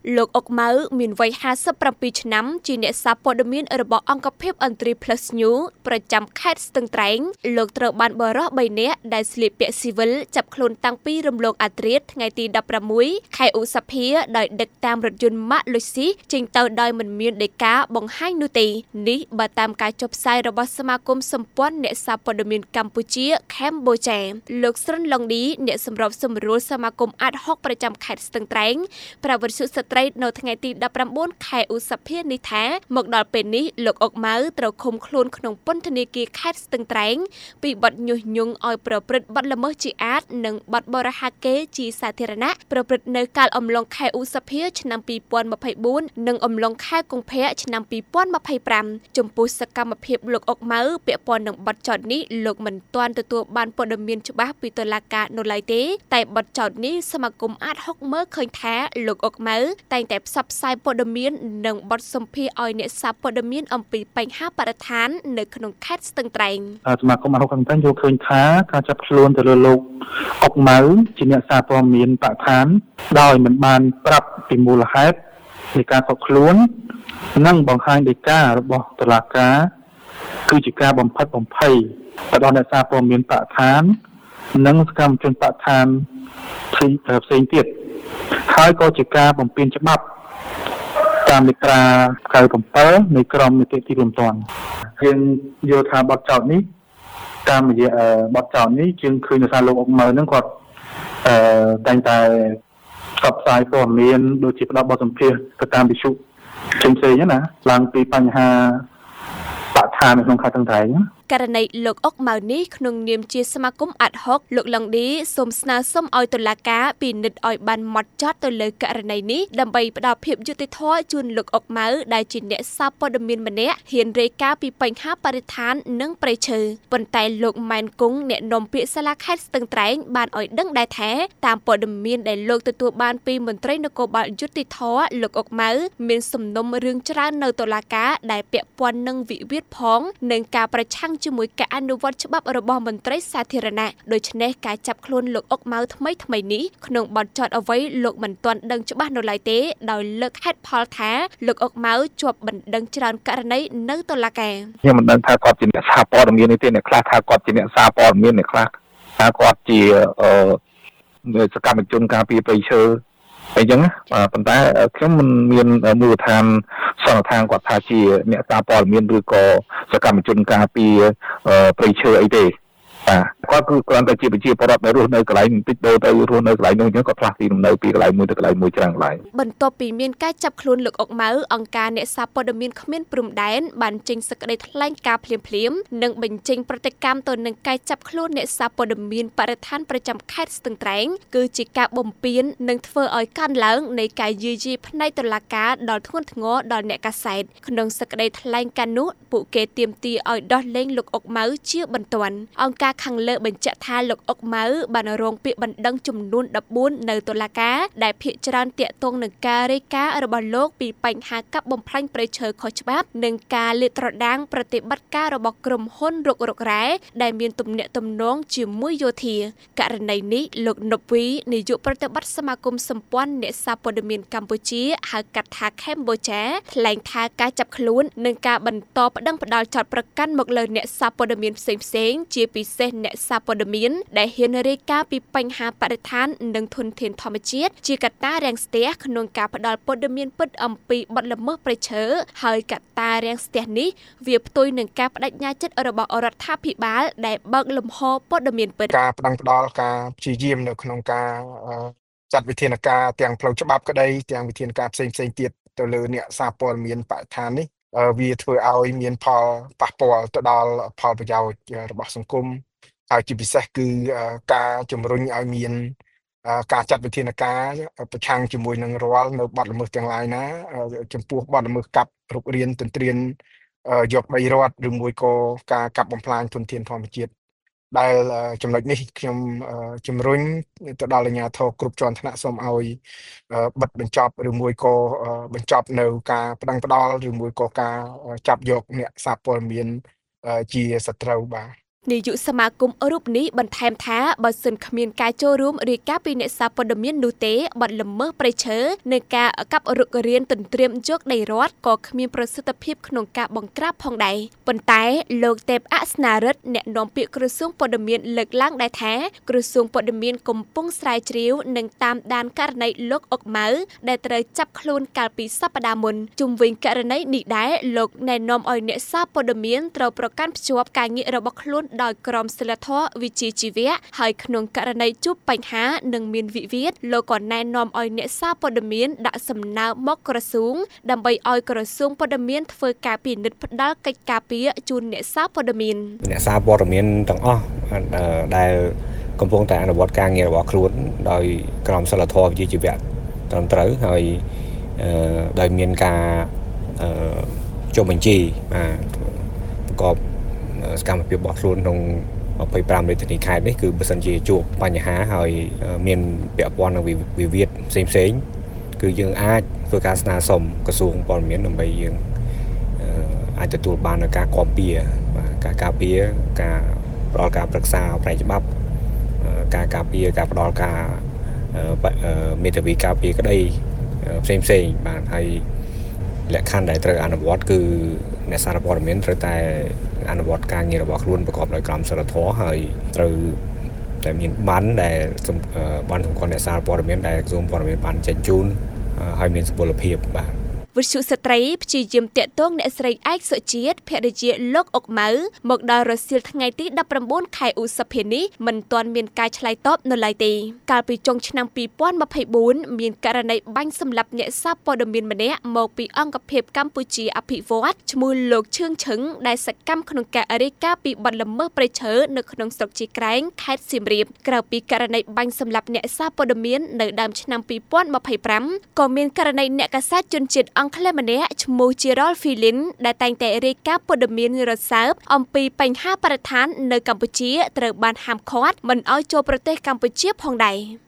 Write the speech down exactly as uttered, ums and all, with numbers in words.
លោកអុកម៉ៅមានវ័យห้าสิบเจ็ดឆ្នាំជាអ្នកសារព័ត៌មានរបស់អង្គភាពអន្តរី Plus News ប្រចាំខេត្តស្ទឹងត្រែងលោកត្រូវបានបរិសុទ្ធបីនាក់ដែលស្លៀកពាក់ស៊ីវិលចាប់ខ្លួនតាំងពីរំលងអាត្រៀតថ្ងៃទីដប់ប្រាំមួយខែឧសភាដោយដឹកតាមរថយន្តម៉ាកលុយស៊ីចេញទៅដោយមិនមានដីកាបង្ហាញនោះទេនេះបើតាមការចុះផ្សាយរបស់សមាគមសម្ព័ន្ធអ្នកសារព័ត៌មានកម្ពុជាកម្ពុជាលោកស្រិនឡុងឌីអ្នកសម្របសម្រួលសមាគមអាតហុកប្រចាំខេត្តស្ទឹងត្រែងប្រាវវិសុស្ត្រីនៅថ្ងៃទីដប់ប្រាំបួនខែឧសភានេះថាមកដល់ពេលនេះលោកអុកម៉ៅត្រូវឃុំខ្លួនក្នុងពន្ធនាគារខេត្តស្ទឹងត្រែងពីបទញុះញង់ឲ្យប្រព្រឹត្តបទល្មើសជាអាតនិងបទបរិហាកេរ្តិ៍ជាសាធារណៈប្រព្រឹត្តនៅកាលអំឡុងខែឧសភាឆ្នាំពីរពាន់ម្ភៃបួននិងអំឡុងខែកុម្ភៈឆ្នាំពីរពាន់ម្ភៃប្រាំចំពោះសកម្មភាពលោកអុកម៉ៅពាក់ព័ន្ធនឹងបទចោទនេះលោកមិនទាន់ទទួលបានព័ត៌មានច្បាស់ពីតុលាការនៅឡើយទេតែបទចោទនេះសមាគមអាតហុកមើលឃើញថាលោកអុកម៉ៅតែងតែផ្សព្វផ្សាយព័ត៌មាននិងបទសម្ភាសន៍ឲ្យអ្នកសារព័ត៌មានអំពីបញ្ហាបរិស្ថាននៅក្នុងខេត្តស្ទឹងត្រែងសមាគមអាតហុកខាងតែងយល់ឃើញថាការចាប់ខ្លួនទៅលើលោកអុកម៉ៅជាអ្នកសារព័ត៌មានបរិស្ថានដោយមិនបានប្រាប់ពីមូលហេតុនៃការចាប់ខ្លួននិងបង្ហាញដីការបស់តុលាការគឺជាការបំផិតបំភ័យទៅដល់អ្នកសារព័ត៌មានបរិស្ថាននិងសកម្មជនបរិស្ថានផ្សេងទៀតហើយក៏ជាការបំពានច្បាប់តាមមាត្រាเก้าสิบเจ็ดនៃក្រមនីតិទីរួមទាន់យើងយល់ថាបទចោទនេះតាមរយៈបទចោទនេះជាងឃើញថាលោកអុកម៉ៅហ្នឹងគាត់អឺតែងតែផ្សព្វផ្សាយព័ត៌មានដូចជាផ្ដល់បទសម្ភាសន៍ទៅតាមវិទ្យុផ្សេងៗហ្នឹងណាឡើងពីបញ្ហាបរិស្ថាននៅក្នុងខេត្តស្ទឹងត្រែងករណីលោកអុកម៉ៅនេះក្នុងនាមជាសមាគមអាត់ហុកលោកឡុងឌីសូមស្នើសុំឲ្យតុលាការពិនិត្យឲ្យបានហ្មត់ចត់ទៅលើករណីនេះដើម្បីផ្ដល់ភាពយុត្តិធម៌ជូនលោកអុកម៉ៅដែលជាអ្នកសារព័ត៌មានម្នាក់ហ៊ានរាយការណ៍ពីបញ្ហាបរិស្ថាននិងព្រៃឈើប៉ុន្តែលោកម៉ែនគង់អ្នកនាំពាក្យសាលាខេត្តស្ទឹងត្រែងបានឲ្យដឹងដែរថាតាមព័ត៌មានដែលលោកទទួលបានពីមន្ត្រីនគរបាលយុត្តិធម៌លោកអុកម៉ៅមានសំណុំរឿងច្រើននៅតុលាការដែលពាក់ព័ន្ធនឹងវិវាទផងនិងការប្រឆាំងជាមួយការអនុវត្តច្បាប់របស់មន្ត្រីសាធារណៈដូច្នេះការចាប់ខ្លួនលោកអុកម៉ៅថ្មីថ្មីនេះក្នុងបទចោទអ្វីលោកមិនទាន់ដឹងច្បាស់នៅឡើយទេដោយលើកហេតុផលថាលោកអុកម៉ៅជាប់បណ្ដឹងច្រើនករណីនៅតុលាការខ្ញុំមិនដឹងថាគាត់ជាអ្នកសារព័ត៌មាននេះទេអ្នកខ្លះថាគាត់ជាអ្នកសារព័ត៌មានអ្នកខ្លះថាគាត់ជាអឺសកម្មជនការពារព្រៃឈើអញ្ចឹងប៉ុន្តែខ្ញុំមិនមានមូលដ្ឋានសន្និដ្ឋានគាត់ថាជាអ្នកសារព័ត៌មានឬក៏សកម្មជនការពារព្រៃឈើអីទេបាទគាត់គឺគ្រាន់តែជាប្រជាពលរដ្ឋដែលរស់នៅកន្លែងបន្តិចដូរទៅរស់នៅកន្លែងនោះអញ្ចឹងគាត់ផ្លាស់ទីលំនៅពីកន្លែងមួយទៅកន្លែងមួយច្រើនកន្លែងបន្ទាប់ពីមានការចាប់ខ្លួនលោកអុកម៉ៅអង្គការអ្នកសារព័ត៌មានគ្មានព្រំដែនបានចេញសេចក្តីថ្លែងការណ៍ភ្លាមៗនិងបញ្ចេញប្រតិកម្មទៅនឹងការចាប់ខ្លួនអ្នកសារព័ត៌មានបរិស្ថានប្រចាំខេត្តស្ទឹងត្រែងគឺជាការបំពាននិងធ្វើឲ្យកើនឡើងនៃការយាយីផ្នែកតុលាការដល់ធ្ងន់ធ្ងរដល់អ្នកកាសែតក្នុងសេចក្តីថ្លែងការណ៍នោះពួកគេទាមទារឲ្យដោះលែងលោកអុកម៉ៅជាបន្ទាន់អង្គការខាងលើបញ្ជាក់ថាលោកអុកម៉ៅបានរងពាក្យបណ្ដឹងចំនួនដប់បួននៅតុលាការដែលភាគច្រើនទាក់ទងនឹងការរាយការណ៍របស់លោកពីបញ្ហាកាប់បំផ្លាញព្រៃឈើខុសច្បាប់និងការលាតត្រដាងប្រតិបត្តិការរបស់ក្រុមហ៊ុនរុករករ៉ែដែលមានទំនាក់ទំនងជាមួយយោធាករណីនេះលោកណប់វីនាយកប្រតិបត្តិសមាគមសម្ព័ន្ធអ្នកសារព័ត៌មានកម្ពុជាហៅកាត់ថាកម្ពុជាថ្លែងថាការចាប់ខ្លួននិងការបន្តប្តឹងផ្តល់ចោទប្រកាន់មកលើអ្នកសារព័ត៌មានផ្សេងៗជាពិសេសអ្នកសារព័ត៌មានដែលហ៊ានរាយការណ៍ពីបញ្ហាបរិស្ថាននិងធនធានធម្មជាតិជាកត្តារាំងស្ទះក្នុងការផ្តល់ព័ត៌មានពិតអំពីបទល្មើសព្រៃឈើហើយកត្តារាំងស្ទះនេះវាផ្ទុយនឹងការបដិញ្ញាចិត្តរបស់រដ្ឋាភិបាលដែលបើកលំហព័ត៌មានពិតការផ្តឹងផ្តល់ការព្យាយាមនៅក្នុងការចាត់វិធានការទាំងផ្លូវច្បាប់ក្តីទាំងវិធានការផ្សេងផ្សេងទៀតទៅលើអ្នកសារព័ត៌មានបរិស្ថាននេះវាធ្វើឲ្យមានផលប៉ះពាល់ទៅដល់ផលប្រយោជន៍របស់សង្គមហើយជាពិសេសគឺការជំរុញឲ្យមានការចាត់វិធានការប្រឆាំងជាមួយនឹងរាល់នៅបទល្មើសទាំងឡាយណាចំពោះបទល្មើសកាប់រុករានទន្ទ្រានយកដីរដ្ឋឬមួយក៏ការកាប់បំផ្លាញធនធានធម្មជាតិដែលចំណុចនេះខ្ញុំជំរុញទៅដល់អាជ្ញាធរគ្រប់ជាន់ថ្នាក់សូមឲ្យបិទបញ្ចប់ឬមួយក៏បញ្ចប់នៅការផ្តឹងផ្តល់ឬមួយក៏ការចាប់យកអ្នកសារព័ត៌មានជាសត្រូវបាទនាយកសមាគមរូបនេះបន្ថែមថាបើសិនគ្មានការចូលរួមរាយការណ៍ពីអ្នកសារព័ត៌មាននោះទេបទល្មើសព្រៃឈើនៃការកាប់រុករានទន្ទ្រានយកដីរដ្ឋក៏គ្មានប្រសិទ្ធភាពក្នុងការបង្ក្រាបផងដែរប៉ុន្តែលោកទេពអស្នារិទ្ធអ្នកនាំពាក្យក្រសួងព័ត៌មានលើកឡើងដែរថាក្រសួងព័ត៌មានកំពុងស្រាវជ្រាវនិងតាមដានករណីលោកអុកម៉ៅដែលត្រូវចាប់ខ្លួនកាលពីសប្តាហ៍មុនជុំវិញករណីនេះដែរលោកណែនាំឲ្យអ្នកសារព័ត៌មានត្រូវប្រកាន់ភ្ជាប់ការងាររបស់ខ្លួនដោយក្រមសីលធម៌វិជ្ជាជីវៈហើយក្នុងករណីជួបបញ្ហានិងមានវិវាទលោកក៏ណែនាំឲ្យអ្នកសារព័ត៌មានដាក់សំណើមកក្រសួងដើម្បីឲ្យក្រសួងព័ត៌មានធ្វើការពិនិត្យផ្ដាល់កិច្ចការពារជូនអ្នកសារព័ត៌មានអ្នកសារព័ត៌មានទាំងអស់ដែលកំពុងតែអនុវត្តការងាររបស់ខ្លួនដោយក្រមសីលធម៌វិជ្ជាជីវៈត្រឹមត្រូវហើយដោយមានការចុះបញ្ជីប្រកបសកម្មភាពរបស់ខ្លួនក្នុងម្ភៃប្រាំរាជធានីខេត្តនេះគឺបើសិនជាជួបបញ្ហាហើយមានពាក់ព័ន្ធនឹងវិវាទផ្សេងផ្សេងគឺយើងអាចធ្វើការស្នើសុំក្រសួងព័ត៌មានដើម្បីយើងអាចទទួលបាននូវការគាំពារការការពារការផ្ដល់ការប្រឹក្សាផ្នែកច្បាប់ការការពារការផ្ដល់ការមេធាវីការពារក្តីផ្សេងផ្សេងបាទហើយលក្ខខណ្ឌដែលត្រូវអនុវត្តគឺអ្នកសារព័ត៌មានត្រូវតែអនុវត្តការងាររបស់ខ្លួនប្រកបដោយក្រមសីលធម៌ហើយត្រូវតែមានបានដែលបានសម្គាល់អ្នកសារព័ត៌មានដែលក្រសួងព័ត៌មានបានចេញជូនហើយមានសុពលភាពបាទវិទ្យុស្ត្រីព្យាយាមតាក់ទងអ្នកស្រីឯកសុជាតិភរិយាលោកអុកម៉ៅមកដល់រសៀលថ្ងៃទីដប់ប្រាំបួនខែឧសភានេះមិនទាន់មានការឆ្លើយតបនៅឡើយទេកាលពីចុងឆ្នាំពីរពាន់ម្ភៃបួនមានករណីបាញ់សម្លាប់អ្នកសារព័ត៌មានម្នាក់មកពីអង្គភាពកម្ពុជាអភិវឌ្ឍឈ្មោះលោកឈឿងឈឹងដែលសកម្មក្នុងការរាយការណ៍ពីបទល្មើសព្រៃឈើនៅក្នុងស្រុកជីក្រែងខេត្តសៀមរាបក្រៅពីករណីបាញ់សម្លាប់អ្នកសារព័ត៌មាននៅដើមឆ្នាំពីរពាន់ម្ភៃប្រាំក៏មានករណីអ្នកកាសែតជនជាតិអង់គ្លេសម្នាក់ឈ្មោះ Gerald Philin ដែលតែងតែរាយការណ៍ព័ត៌មានរសើបអំពីបញ្ហាបរិស្ថាននៅកម្ពុជាត្រូវបានហាមឃាត់មិនឲ្យចូលប្រទេសកម្ពុជាផងដែរ